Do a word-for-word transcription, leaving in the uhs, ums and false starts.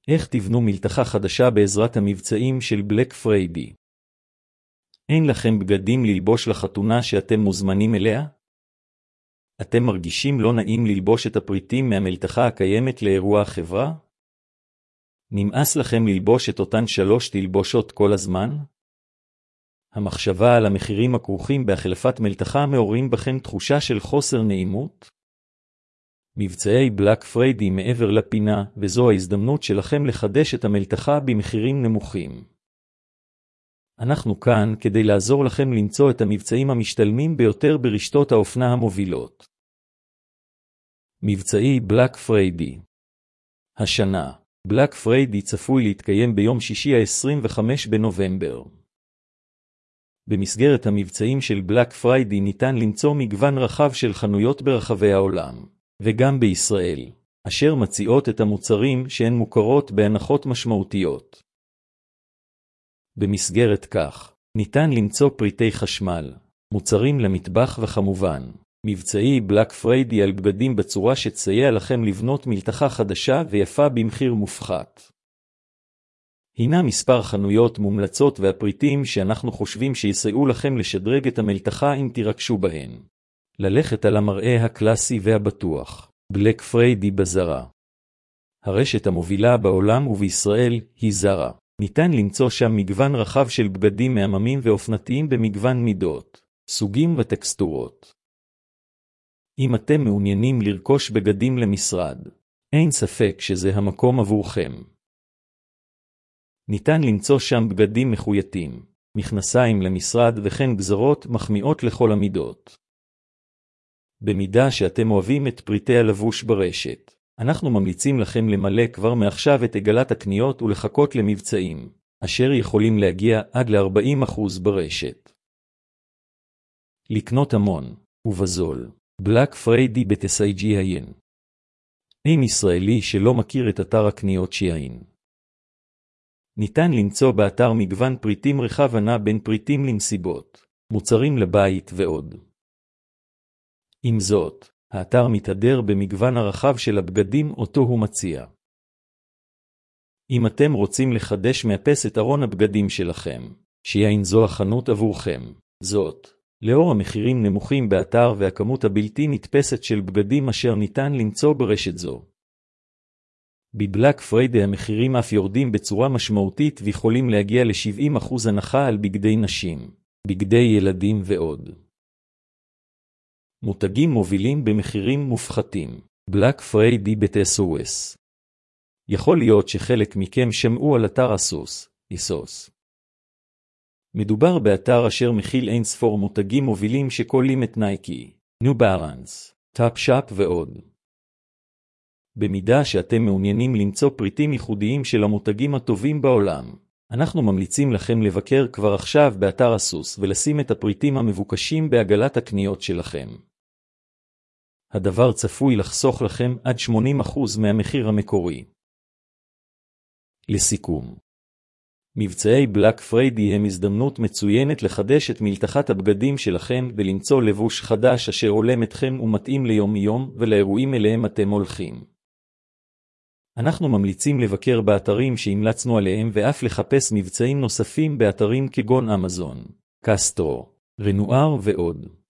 איך תבנו מלתחה חדשה בעזרת המבצעים של בלק פריידי? אין לכם בגדים ללבוש לחתונה שאתם מוזמנים אליה? אתם מרגישים לא נעים ללבוש את הפריטים מהמלתחה הקיימת לאירוע החברה? נמאס לכם ללבוש את אותן שלוש תלבושות כל הזמן? המחשבה על המחירים הכרוכים בהחלפת מלתחה מעוררים בכם תחושה של חוסר נעימות? מבצעי בלק פריידי מעבר לפינה, וזו ההזדמנות שלכם לחדש את המלתחה במחירים נמוכים. אנחנו כאן כדי לעזור לכם למצוא את המבצעים המשתלמים ביותר ברשתות האופנה המובילות. מבצעי בלק פריידי. השנה, בלק פריידי צפוי להתקיים ביום שישי ה-עשרים וחמישה בנובמבר. במסגרת המבצעים של בלק פריידי ניתן למצוא מגוון רחב של חנויות ברחבי העולם, וגם בישראל, אשר מציעות את המוצרים שהן מוכרות בהנחות משמעותיות. במסגרת כך, ניתן למצוא פריטי חשמל, מוצרים למטבח וכמובן, מבצעי בלק פריידי על בגדים בצורה שתסייע לכם לבנות מלתחה חדשה ויפה במחיר מופחת. הנה מספר חנויות מומלצות והפריטים שאנחנו חושבים שיסייעו לכם לשדרג את המלתחה אם תירקשו בהן. ללכת על המראה הקלאסי והבטוח. בלק פריידי בזרה. הרשת המובילה בעולם ובישראל היא זרה. ניתן למצוא שם מגוון רחב של בגדים מהממים ואופנתיים במגוון מידות, סוגים וטקסטורות. אם אתם מעוניינים לרכוש בגדים למשרד, אין ספק שזה המקום עבורכם. ניתן למצוא שם בגדים מחויטים, מכנסיים למשרד וכן גזרות מחמיאות לכל המידות. במידה שאתם אוהבים את פריטי הלבוש ברשת, אנחנו ממליצים לכם למלא כבר מעכשיו את עגלת הקניות ולחכות למבצעים, אשר יכולים להגיע עד ל-ארבעים אחוז ברשת. לקנות המון, ובזול, בלק פריידי בתסייג'יין. אין ישראלי שלא מכיר את אתר הקניות שיין. ניתן למצוא באתר מגוון פריטים רחב הנע בין פריטים למסיבות, מוצרים לבית ועוד. עם זאת, האתר מתהדר במגוון הרחב של הבגדים אותו הוא מציע. אם אתם רוצים לחדש מאפס את ארון הבגדים שלכם, שיין זו החנות עבורכם. זאת, לאור המחירים נמוכים באתר והכמות הבלתי נתפסת של בגדים אשר ניתן למצוא ברשת זו. בבלק פריידי המחירים אף יורדים בצורה משמעותית ויכולים להגיע ל-שבעים אחוז הנחה על בגדי נשים, בגדי ילדים ועוד. מותגים מובילים במחירים מופחתים. בלק פריידי ב-אסוס. יכול להיות שחלק מכם שמעו על אתר אסוס, אסוס. מדובר באתר אשר מכיל אין ספור מותגים מובילים שכוללים את נייקי, ניו בלנס, טאפ שופ ועוד. במידה שאתם מעוניינים למצוא פריטים ייחודיים של המותגים הטובים בעולם, אנחנו ממליצים לכם לבקר כבר עכשיו באתר אסוס ולשים את הפריטים המבוקשים בעגלת הקניות שלכם. הדבר צפוי לחסוך לכם עד שמונים אחוז מהמחיר המקורי. לסיכום, מבצעי בלק פריידי הם הזדמנות מצוינת לחדש את מלתחת הבגדים שלכם ולמצוא לבוש חדש אשר הולם אתכם ומתאים ליום יום ולאירועים אליהם אתם הולכים. אנחנו ממליצים לבקר באתרים שהמלצנו עליהם ואף לחפש מבצעים נוספים באתרים כגון אמזון, קסטרו, רנואר ועוד.